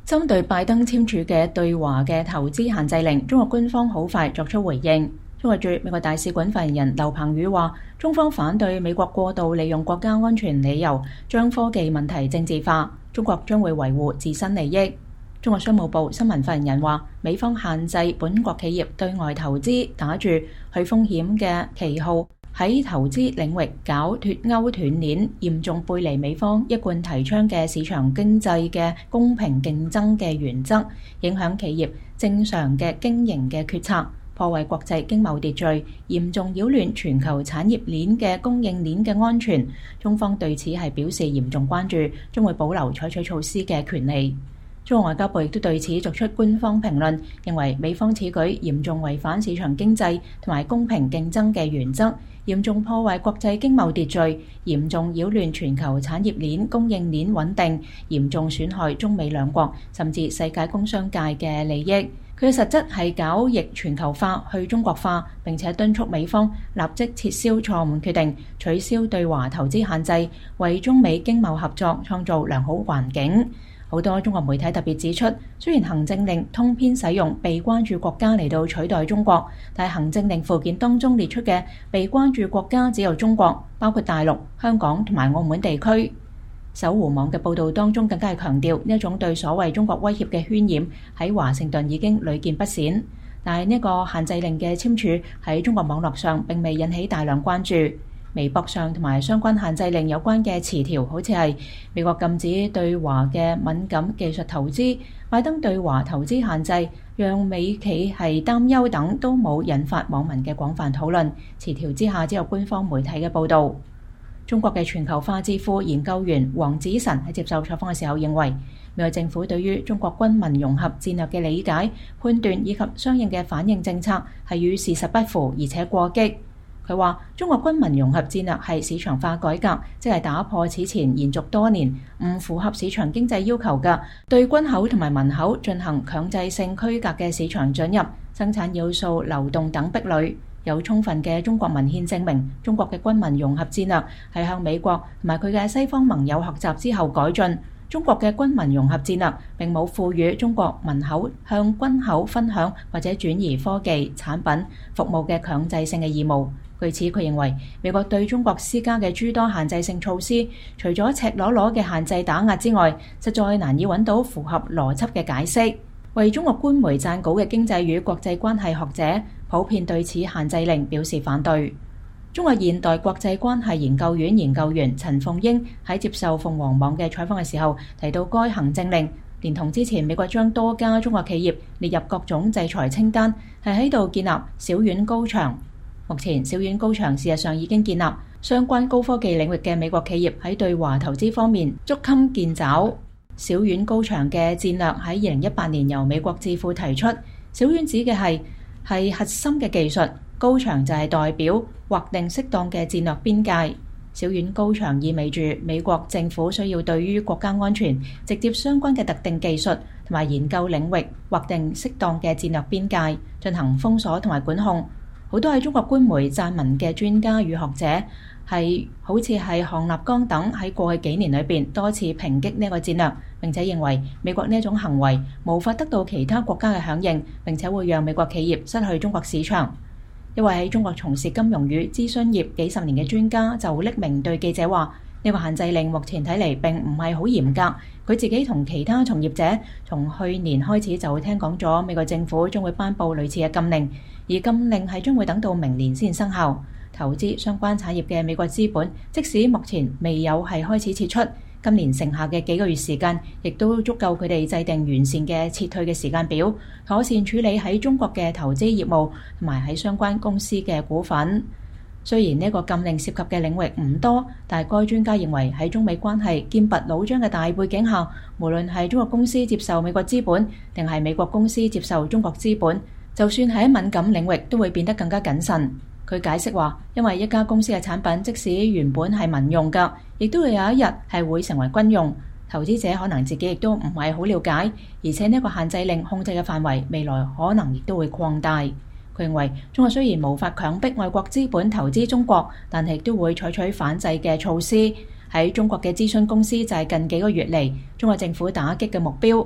針對拜登簽署嘅對華嘅投資限制令，中國官方好快作出回應。中國駐美國大使館發言人劉鵬宇話，中方反對美國過度利用國家安全理由將科技問題政治化，中國將會維護自身利益。中國商務部新聞發言人話，美方限制本國企業對外投資，打住去風險嘅旗號，喺投資領域搞脫鈎斷鏈，嚴重背離美方一貫提倡嘅市場經濟嘅公平競爭嘅原則，影響企業正常嘅經營嘅決策，破壞國際經貿秩序，嚴重擾亂全球產業鏈嘅供應鏈嘅安全。中方對此係表示嚴重關注，將會保留採取措施嘅權利。中國外交部亦都對此作出官方評論，認為美方此舉嚴重違反市場經濟同埋公平競爭嘅原則，嚴重破壞國際經貿秩序，嚴重擾亂全球產業鏈供應鏈穩定，嚴重損害中美兩國甚至世界工商界嘅利益。佢嘅實質係搞逆全球化、去中國化，並且敦促美方立即撤銷錯誤決定，取消對華投資限制，為中美經貿合作創造良好環境。好多中國媒體特別指出，雖然行政令通篇使用被關注國家嚟到取代中國，但係行政令附件當中列出嘅被關注國家只有中國，包括大陸、香港同埋澳門地區。搜狐網嘅報導當中更加係強調，呢一種對所謂中國威脅嘅渲染喺華盛頓已經屢見不鮮。但係呢個限制令嘅簽署喺中國網絡上並未引起大量關注。微博上同埋相關限制令有關嘅詞條，好似係美國禁止對華嘅敏感技術投資、拜登對華投資限制、讓美企係擔憂等，都冇引發網民嘅廣泛討論。詞條之下只有官方媒體嘅報導。中國嘅全球化智庫研究員黃子晨喺接受採訪嘅時候認為，美國政府對於中國軍民融合戰略嘅理解、判斷以及相應嘅反應政策係與事實不符，而且過激。佢話：中國軍民融合戰略係市場化改革，即係打破此前延續多年唔符合市場經濟要求嘅對軍口同埋民口進行強制性區隔嘅市場准入、生產要素流動等壁壘。有充分嘅中國文獻證明，中國嘅軍民融合戰略係向美國同埋佢嘅西方盟友學習之後改進。中國嘅軍民融合戰略並冇賦予中國民口向軍口分享或者轉移科技、產品、服務嘅強制性嘅義務。據此，佢認為美國對中國施加嘅諸多限制性措施，除咗赤裸裸嘅限制打壓之外，實在難以揾到符合邏輯嘅解釋。為中國官媒撰稿嘅經濟與國際關係學者普遍對此限制令表示反對。中國現代國際關係研究院研究員陳鳳英喺接受鳳凰網嘅採訪嘅時候提到，該行政令連同之前美國將多家中國企業列入各種制裁清單，係喺度建立小院高牆。目前小院高牆事實上已經建立，相關高科技領域嘅美國企業喺對華投資方面捉襟見肘。小院高牆嘅戰略喺2018年由美國智庫提出，小院指嘅係核心嘅技術，高牆就係代表劃定適當嘅戰略邊界。小院高牆意味住美國政府需要對於國家安全直接相關嘅特定技術同埋研究領域劃定適當嘅戰略邊界，進行封鎖同埋管控。好多喺中國官媒撰文嘅專家與學者好似係項立剛等喺過去幾年裏邊多次抨擊呢個戰略，並且認為美國呢種行為無法得到其他國家嘅響應，並且會讓美國企業失去中國市場。一位喺中國從事金融與諮詢業幾十年嘅專家就匿名對記者話：呢個限制令目前睇嚟並唔係好嚴格。佢自己同其他從業者從去年開始就聽講咗美國政府將會頒布類似嘅禁令，而禁令係將會等到明年先生效。投資相關產業嘅美國資本，即使目前未有係開始撤出，今年剩下嘅幾個月時間，亦都足夠佢哋制定完善嘅撤退嘅時間表，妥善處理喺中國嘅投資業務同埋喺相關公司嘅股份。雖然呢個禁令涉及嘅領域唔多，但係該專家認為喺中美關係劍拔弩張嘅大背景下，無論係中國公司接受美國資本，定係美國公司接受中國資本，就算喺敏感領域都會變得更加謹慎。佢解釋話，因為一家公司嘅產品即使原本係民用㗎，亦都會有一日係會成為軍用。投資者可能自己亦都唔係好了解，而且呢個限制令控制嘅範圍未來可能亦都會擴大。佢認為中國雖然無法強迫外國資本投資中國，但係亦都會採取反制嘅措施。喺中國嘅諮詢公司就係近幾個月嚟中國政府打擊嘅目標。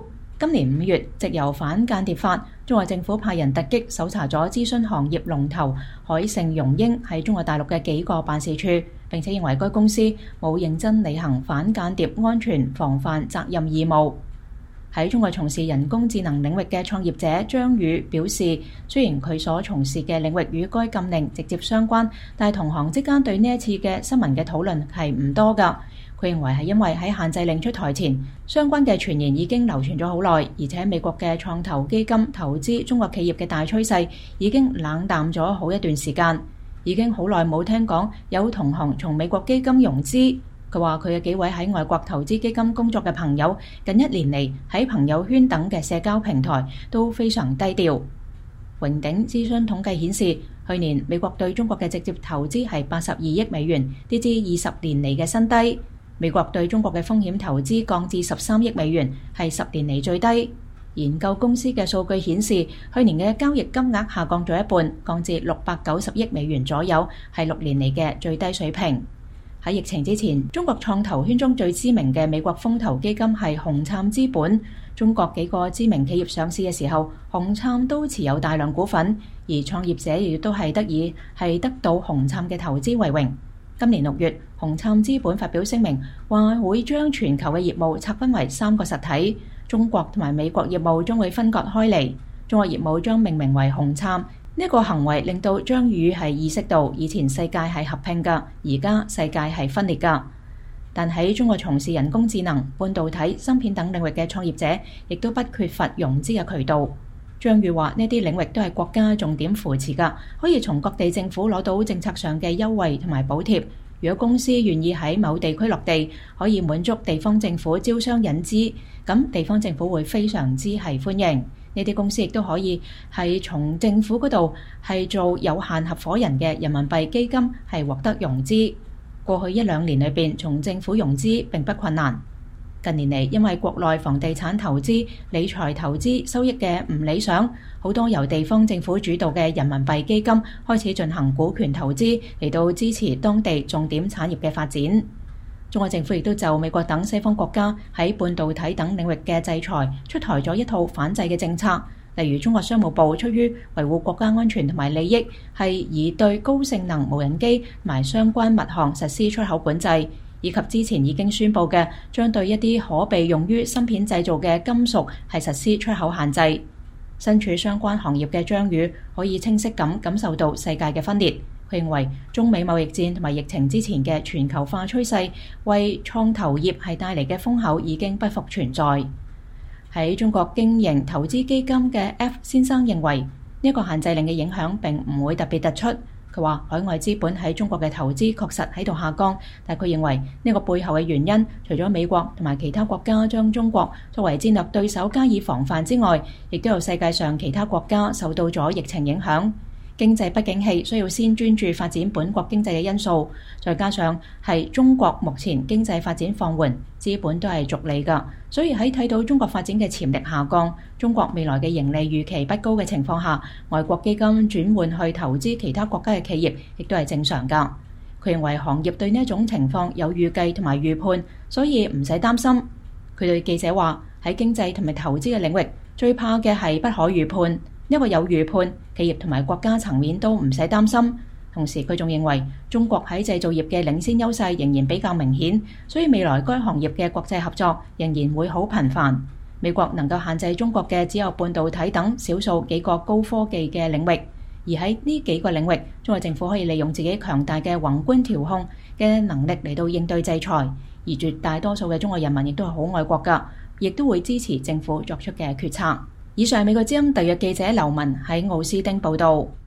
今年5月，藉由反間諜法，中國政府派人突擊搜查咗諮詢行業龍頭海盛融英喺中國大陸嘅幾個辦事處，並且認為該公司冇認真履行反間諜安全防範責任義務。喺中國從事人工智能領域嘅創業者張宇表示，雖然佢所從事嘅領域與該禁令直接相關，但係同行之間對呢一次嘅新聞嘅討論係唔多㗎。佢認為係因為喺限制令出台前，相關嘅傳言已經流傳咗好耐，而且美國嘅創投基金投資中國企業嘅大趨勢已經冷淡咗好一段時間，已經好耐冇聽講有同行從美國基金融資。佢話佢嘅幾位喺外國投資基金工作嘅朋友，近1年嚟喺朋友圈等嘅社交平台都非常低調。榮鼎諮詢統計顯示，去年美國對中國嘅直接投資係82億美元，跌至20年嚟嘅新低。美國對中國嘅風險投資降至13億美元，係10年嚟最低。研究公司嘅數據顯示，去年嘅交易金額下降咗一半，降至690億美元左右，係6年嚟嘅最低水平。喺疫情之前，中國創投圈中最知名嘅美國風投基金係紅杉資本。中國幾個知名企業上市嘅時候，紅杉都持有大量股份，而創業者亦都係得到紅杉嘅投資為榮。今年6月，紅杉資本發表聲明，話會將全球嘅業務拆分為3個實體，中國同埋美國業務將會分割開嚟，中國業務將命名為紅杉。呢個行為令到張宇係意識到，以前世界係合併㗎，而家世界係分裂㗎。但喺中國從事人工智能、半導體、芯片等領域嘅創業者，亦都不缺乏融資嘅渠道。張宇話：呢啲領域都係國家重點扶持㗎，可以從各地政府攞到政策上嘅優惠同埋補貼。如果公司願意喺某地區落地，可以滿足地方政府招商引資，咁地方政府會非常之係歡迎。呢啲公司亦都可以係從政府嗰度係做有限合夥人嘅人民幣基金係獲得融資。過去1-2年裏邊，從政府融資並不困難。近年嚟，因為國內房地產投資、理財投資收益嘅唔理想，好多由地方政府主導嘅人民幣基金開始進行股權投資，嚟到支持當地重點產業嘅發展。中國政府亦都就美國等西方國家喺半導體等領域嘅制裁出台咗一套反制嘅政策，例如中國商務部出於維護國家安全同埋利益，係以對高性能無人機同埋相關物項實施出口管制，以及之前已經宣布嘅將對一啲可被用於芯片製造嘅金屬係實施出口限制。身處相關行業嘅張宇可以清晰咁感受到世界嘅分裂。佢認為中美貿易戰同埋疫情之前嘅全球化趨勢，為創投業係帶嚟嘅風口已經不復存在。喺中國經營投資基金嘅 F 先生認為，呢個限制令嘅影響並唔會特別突出。佢話海外資本喺中國嘅投資確實喺度下降，但佢認為呢個背後嘅原因，除咗美國同埋其他國家將中國作為戰略對手加以防範之外，亦都有世界上其他國家受到咗疫情影響。經濟不景氣需要先專注發展本國經濟嘅因素，再加上係中國目前經濟發展放緩，資本都係逐利㗎，所以喺睇到中國發展嘅潛力下降，中國未來嘅盈利預期不高嘅情況下，外國基金轉換去投資其他國家嘅企業，亦都係正常㗎。佢認為行業對呢一種情況有預計同埋預判，所以唔使擔心。佢對記者話：喺經濟同埋投資嘅領域，最怕嘅係不可預判。一個有預判，企業同埋國家層面都唔使擔心。同時，佢仲認為中國喺製造業嘅領先優勢仍然比較明顯，所以未來該行業嘅國際合作仍然會好頻繁。美國能夠限制中國嘅只有半導體等少數幾個高科技嘅領域，而喺呢幾個領域，中國政府可以利用自己強大嘅宏觀調控嘅能力嚟到應對制裁。而絕大多數嘅中國人民亦都係好愛國㗎，亦都會支持政府作出嘅決策。以上美國之音特約記者劉文喺奧斯汀報道。